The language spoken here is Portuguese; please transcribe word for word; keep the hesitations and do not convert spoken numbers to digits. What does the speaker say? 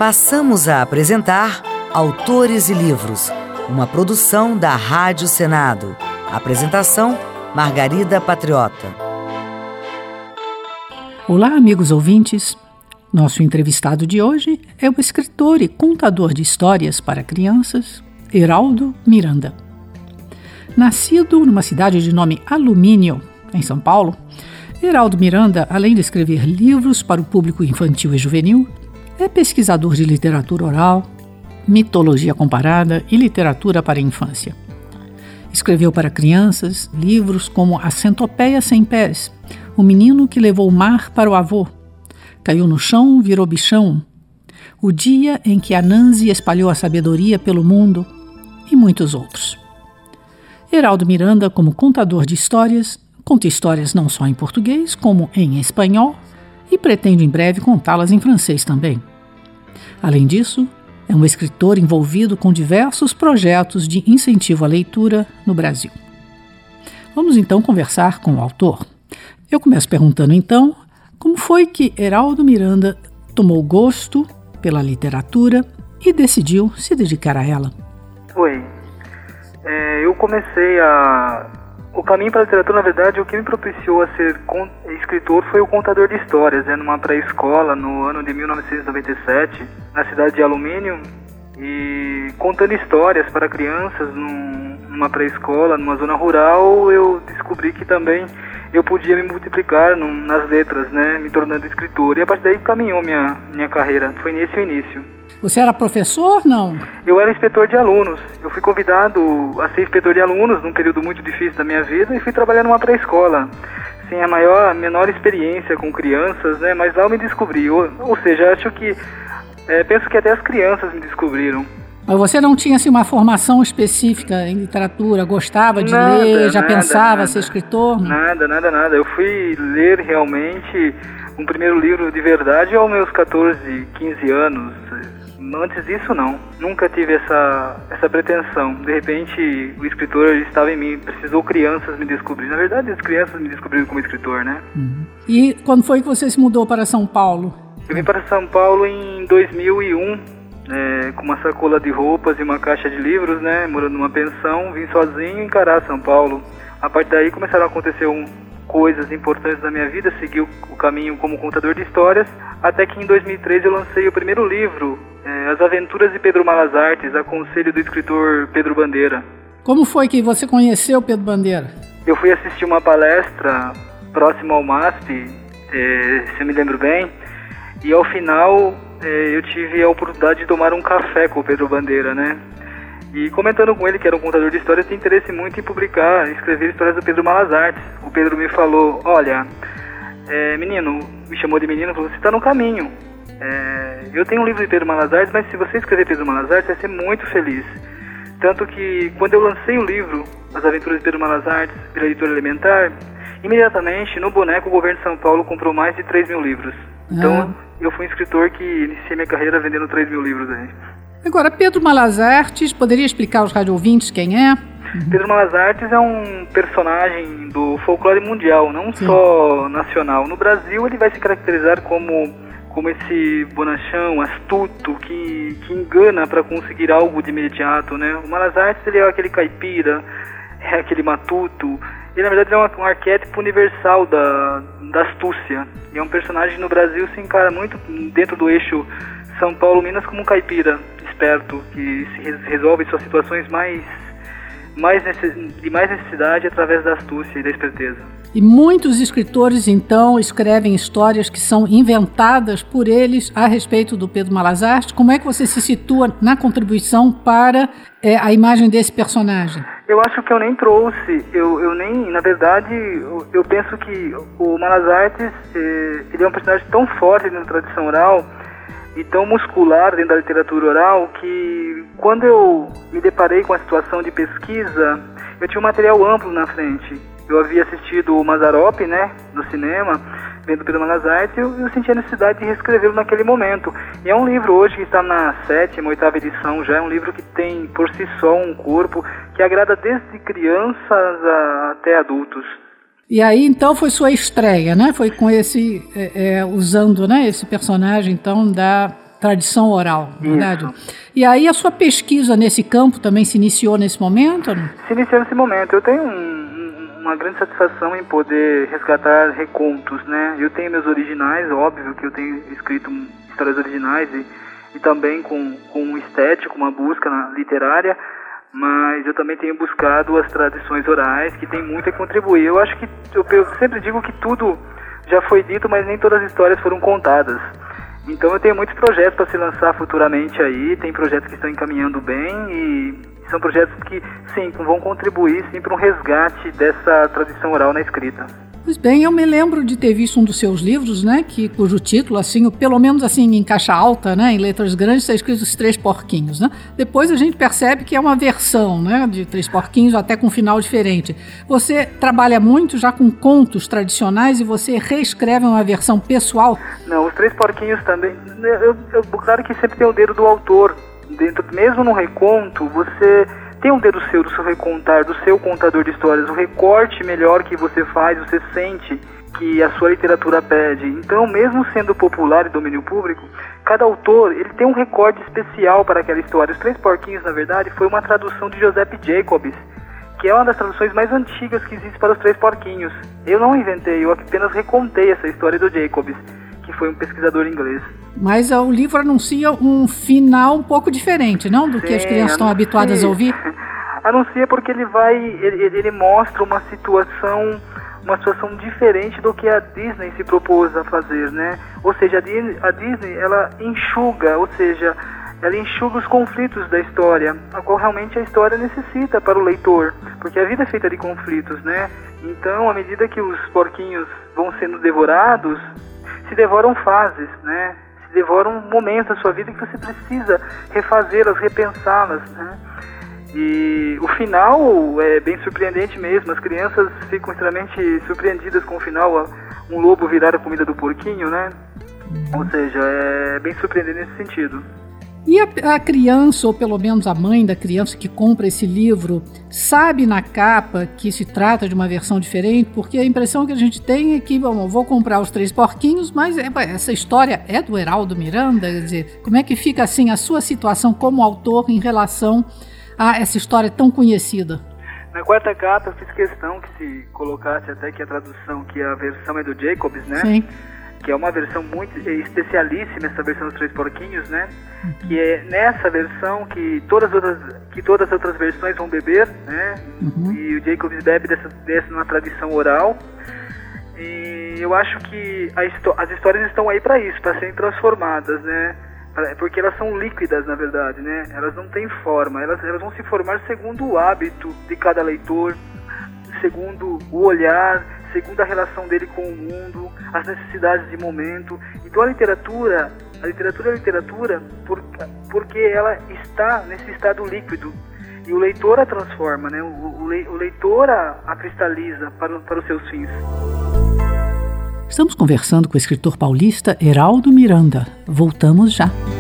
Passamos a apresentar Autores e Livros, uma produção da Rádio Senado. Apresentação, Margarida Patriota. Olá, amigos ouvintes. Nosso entrevistado de hoje é o escritor e contador de histórias para crianças, Heraldo Miranda. Nascido numa cidade de nome Alumínio, em São Paulo, Heraldo Miranda, além de escrever livros para o público infantil e juvenil, é pesquisador de literatura oral, mitologia comparada e literatura para a infância. Escreveu para crianças livros como A Centopeia Sem Pés, O Menino que Levou o Mar para o Avô, Caiu no Chão, Virou Bichão, O Dia em que Anansi Espalhou a Sabedoria pelo Mundo e muitos outros. Heraldo Miranda, como contador de histórias, conta histórias não só em português, como em espanhol, e pretende em breve contá-las em francês também. Além disso, é um escritor envolvido com diversos projetos de incentivo à leitura no Brasil. Vamos então conversar com o autor. Eu começo perguntando então, como foi que Heraldo Miranda tomou gosto pela literatura e decidiu se dedicar a ela? Oi, é, eu comecei a... O caminho para a literatura, na verdade, o que me propiciou a ser con... escritor foi o contador de histórias, né, numa pré-escola no ano de mil novecentos e noventa e sete, na cidade de Alumínio, e contando histórias para crianças num... numa pré-escola, numa zona rural, eu descobri que também eu podia me multiplicar no... nas letras, né, me tornando escritor, e a partir daí caminhou minha, minha carreira, foi nesse o início. Você era professor, não? Eu era inspetor de alunos. Eu fui convidado a ser inspetor de alunos num período muito difícil da minha vida e fui trabalhar numa pré-escola. Sem a maior, a menor experiência com crianças, né? Mas lá eu me descobri. Ou, ou seja, acho que, é, penso que até as crianças me descobriram. Mas você não tinha assim, uma formação específica em literatura? Gostava de nada, ler? Já nada, pensava nada, ser escritor? Não? Nada, nada, nada. Eu fui ler realmente um primeiro livro de verdade aos meus catorze, quinze anos. Antes disso, não. Nunca tive essa, essa pretensão. De repente, o escritor estava em mim. Precisou crianças me descobrir. Na verdade, as crianças me descobriram como escritor, né? Uhum. E quando foi que você se mudou para São Paulo? Eu vim para São Paulo em dois mil e um, é, com uma sacola de roupas e uma caixa de livros, né? Morando numa pensão. Vim sozinho encarar São Paulo. A partir daí, começaram a acontecer um... coisas importantes da minha vida, segui o, o caminho como contador de histórias, até que em dois mil e três eu lancei o primeiro livro, é, As Aventuras de Pedro Malas Artes, a conselho do escritor Pedro Bandeira. Como foi que você conheceu Pedro Bandeira? Eu fui assistir uma palestra próxima ao MASP, é, se eu me lembro bem, e ao final é, eu tive a oportunidade de tomar um café com o Pedro Bandeira, né? E comentando com ele, que era um contador de histórias, tinha interesse muito em publicar, escrever histórias do Pedro Malas Artes. O Pedro me falou, olha, é, menino, me chamou de menino, falou, você está no caminho. É, eu tenho um livro de Pedro Malas Artes, mas se você escrever Pedro Malas Artes, vai ser muito feliz. Tanto que, quando eu lancei o livro, As Aventuras de Pedro Malas Artes, pela Editora Elementar, imediatamente, no boneco, o governo de São Paulo comprou mais de três mil livros. Então, ah. eu fui um escritor que iniciei minha carreira vendendo três mil livros aí. Agora, Pedro Malas Artes, poderia explicar aos radioouvintes quem é? Uhum. Pedro Malas Artes é um personagem do folclore mundial, não Sim. só nacional. No Brasil, ele vai se caracterizar como, como esse bonachão, astuto, que, que engana para conseguir algo de imediato, né? O Malas Artes, ele é aquele caipira, é aquele matuto. Ele, na verdade, é um, um arquétipo universal da, da astúcia. E é um personagem que no Brasil se encara muito dentro do eixo São Paulo-Minas como um caipira esperto, que se resolve suas situações mais, mais necess, de mais necessidade através da astúcia e da esperteza. E muitos escritores, então, escrevem histórias que são inventadas por eles a respeito do Pedro Malas Artes. Como é que você se situa na contribuição para é, a imagem desse personagem? Eu acho que eu nem trouxe, eu, eu nem, na verdade, eu, eu penso que o Malas Artes, é, ele é um personagem tão forte na tradição oral e tão muscular dentro da literatura oral que, quando eu me deparei com a situação de pesquisa, eu tinha um material amplo na frente. Eu havia assistido o Mazzaropi, né, no cinema, vendo Pedro Malas Artes, e eu, eu senti a necessidade de reescrevê-lo naquele momento. E é um livro hoje que está na sétima, oitava edição, já é um livro que tem por si só um corpo que agrada desde crianças a, até adultos. E aí, então, foi sua estreia, né? Foi com esse, é, é, usando, né, esse personagem, então, da tradição oral, verdade? E aí a sua pesquisa nesse campo também se iniciou nesse momento? Se iniciou nesse momento. Eu tenho um, uma grande satisfação em poder resgatar recontos, né? Eu tenho meus originais, óbvio que eu tenho escrito histórias originais e, e também com, com um estético, uma busca na, literária, mas eu também tenho buscado as tradições orais, que tem muito a contribuir. Eu acho que, eu, eu sempre digo que tudo já foi dito, mas nem todas as histórias foram contadas. Então eu tenho muitos projetos para se lançar futuramente aí, tem projetos que estão encaminhando bem e são projetos que, sim, vão contribuir sim para um resgate dessa tradição oral na escrita. Pois bem, eu me lembro de ter visto um dos seus livros, né, que, cujo título, assim, pelo menos assim, em caixa alta, né, em letras grandes, está escrito Os Três Porquinhos, né? Depois a gente percebe que é uma versão, né, de Três Porquinhos, até com um final diferente. Você trabalha muito já com contos tradicionais e você reescreve uma versão pessoal? Não, Os Três Porquinhos também, eu, eu, claro que sempre tem o dedo do autor dentro, mesmo no reconto, você tem um dedo seu, do seu recontar, do seu contador de histórias, o recorte melhor que você faz, você sente que a sua literatura pede. Então, mesmo sendo popular e domínio público, cada autor ele tem um recorte especial para aquela história. Os Três Porquinhos, na verdade, foi uma tradução de Joseph Jacobs, que é uma das traduções mais antigas que existe para Os Três Porquinhos. Eu não inventei, eu apenas recontei essa história do Jacobs, que foi um pesquisador inglês. Mas o livro anuncia um final um pouco diferente, não? Do Sim, que as crianças estão habituadas a ouvir? Anuncia porque ele vai, ele, ele mostra uma situação, uma situação diferente do que a Disney se propôs a fazer, né? Ou seja, a Disney, a Disney ela enxuga, ou seja, ela enxuga os conflitos da história, a qual realmente a história necessita para o leitor, porque a vida é feita de conflitos, né? Então, à medida que os porquinhos vão sendo devorados, se devoram fases, né? Se devoram momentos da sua vida que você precisa refazê-las, repensá-las, né? E o final é bem surpreendente mesmo, as crianças ficam extremamente surpreendidas com o final, um lobo virar a comida do porquinho, né? Ou seja, é bem surpreendente nesse sentido. E a, a criança, ou pelo menos a mãe da criança que compra esse livro, sabe na capa que se trata de uma versão diferente? Porque a impressão que a gente tem é que, bom, vou comprar Os Três Porquinhos, mas é, essa história é do Heraldo Miranda? Quer dizer, como é que fica assim a sua situação como autor em relação a essa história tão conhecida? Na quarta capa eu fiz questão que se colocasse até que a tradução, que a versão é do Jacobs, né? Sim. Que é uma versão muito especialíssima, essa versão dos Três Porquinhos, né? Uhum. Que é nessa versão que todas as outras, que todas as outras versões vão beber, né? Uhum. E o Jacobs bebe dessa, dessa numa tradição oral. E eu acho que a, as histórias estão aí para isso, para serem transformadas, né? Porque elas são líquidas, na verdade, né? Elas não têm forma, elas, elas vão se formar segundo o hábito de cada leitor, segundo o olhar, segundo a relação dele com o mundo, as necessidades de momento. Então a literatura, a literatura é a literatura por, porque ela está nesse estado líquido. E o leitor a transforma, né? O, o, o leitor a, a cristaliza para, para os seus fins. Estamos conversando com o escritor paulista Heraldo Miranda. Voltamos já.